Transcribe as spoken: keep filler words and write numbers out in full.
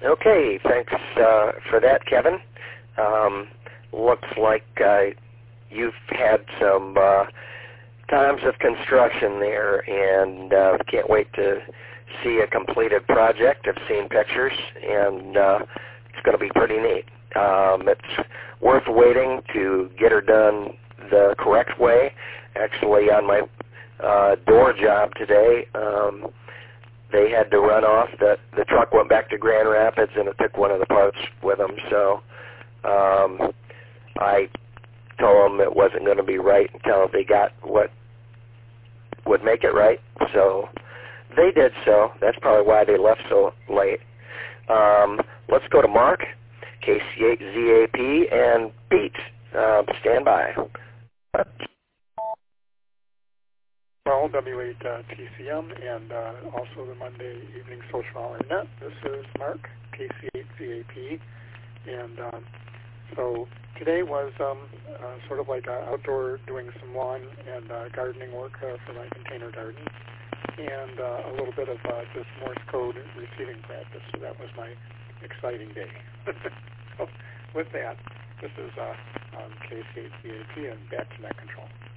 Okay, thanks uh, for that, Kevin. Um, looks like uh, you've had some uh, times of construction there, and uh, can't wait to see a completed project. I've seen pictures, and uh, it's going to be pretty neat. Um, it's worth waiting to get her done the correct way. Actually, on my uh, door job today, um, they had to run off. The, the truck went back to Grand Rapids, and it took one of the parts with them. So um, I told them it wasn't going to be right until they got what would make it right. So they did so. That's probably why they left so late. Um, let's go to Mark, K C eight Z A P, and Pete. Uh, stand by. Well, W eight uh, T C M, and uh, also the Monday Evening Social Hour Net. This is Mark, K C eight Z A P, and um, so today was um, uh, sort of like uh, outdoor, doing some lawn and uh, gardening work uh, for my container garden, and uh, a little bit of uh, just Morse code receiving practice. So that was my exciting day. So with that, this is uh, um, K C eight Z A P, and back to net control.